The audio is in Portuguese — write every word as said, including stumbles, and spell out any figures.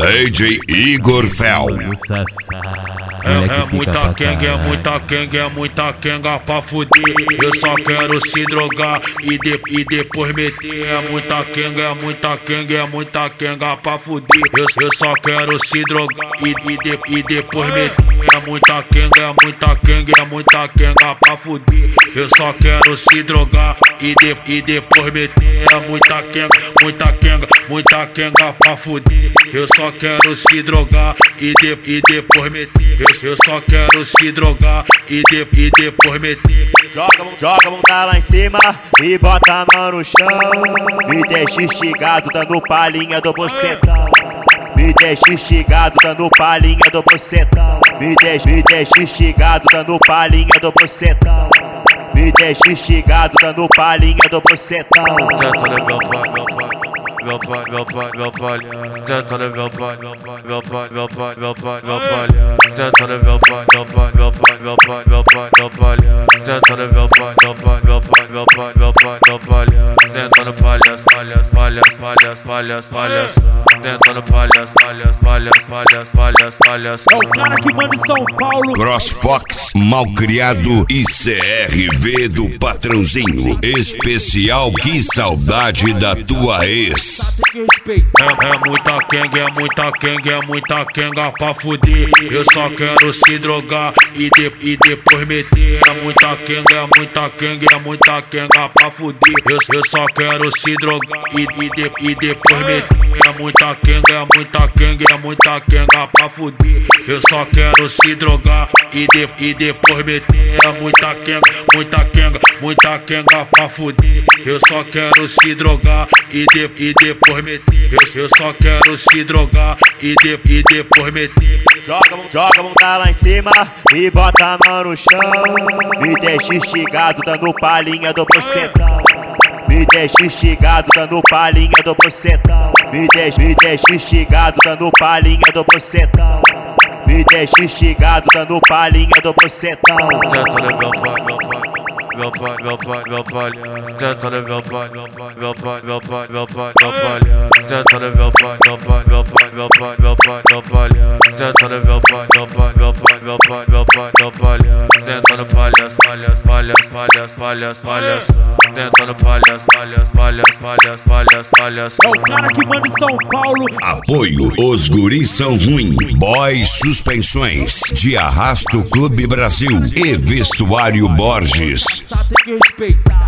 D J Igor Fel. É, é muita quenga, é muita quenga, é muita quenga pra fuder. Eu só quero se drogar e, de, e depois meter. É muita quenga, é muita quenga, é muita quenga pra fuder. Eu, eu só quero se drogar e, e, de, e depois meter. É muita quenga, é muita quenga, é muita quenga pra fuder. Eu só quero se drogar e, de, e depois meter. É muita quenga, muita quenga, muita quenga pra fuder. Eu só quero se drogar e, de, e depois meter. Eu, eu só quero se drogar e, de, e depois meter. Joga, joga a bunda lá em cima e bota a mão no chão. Me deixa instigado dando palhinha do bocetão. Me deixa instigado dando palhinha do bocetão. Me deixa, me deixa instigado dando palhinha do bocetão. Me deixa instigado dando palhinha do bocetão. Meu pai, meu pai, meu pai, tenta no meu pai, meu pai, meu pai, meu pai, meu pai, meu pai, tenta no meu pai, meu pai, meu pai, meu pai, meu pai, meu pai, tenta no meu pai, meu pai, meu pai, meu pai, meu pai, meu pai, tenta no palhas, palhas, palhas, palhas, palhas, palhas, tenta no palhas, palhas, palhas, palhas, palhas, palhas. É o cara que manda em São Paulo. CrossFox, Malcriado e C R V do patrãozinho. Especial Que Saudade da Tua Ex. É, é muita quenga, é muita quenga, é muita quenga pra fuder. Eu só quero se drogar e, de, e depois meter. É muita quenga, é muita quenga, é muita quenga pra fuder. Eu, eu só quero se drogar e, e, de, e depois meter. É muita quenga, é muita quenga, é muita quenga pra fuder. Eu só quero se drogar e, de, e depois meter. É muita quenga, muita quenga, muita quenga pra fuder. Eu só quero se drogar e, de, e depois meter. Eu, eu só quero se drogar e, de, e depois meter. Joga, joga a bunda lá em cima e bota a mão no chão. Me deixa instigado dando palhinha do bocetão. Me deixa instigado dando palhinha do bocetão. Me deixa, me deixa instigado dando palhinha do bocetão. Me deixa instigado dando palhinha do bocetão. Tenta no meu pai, meu pai, meu pai, meu pai, meu pai, tenta no meu pai, meu pai, meu pai, meu pai, meu pai, meu pai, tenta no meu pai, meu pai, meu pai, meu pai, meu pai, meu pai, tenta no meu pai, meu pai, meu pai, meu pai, meu pai, meu pai, tenta no palhas, palhas, palhas, palhas, palhas, palhas, tenta no palhas, palhas, palhas, palhas, palhas, palhas. É o cara que manda em São Paulo. Apoio, os guris são ruim. Boys Suspensões, de Arrasto Clube Brasil e Vestuário Borges. Tem que respeitar.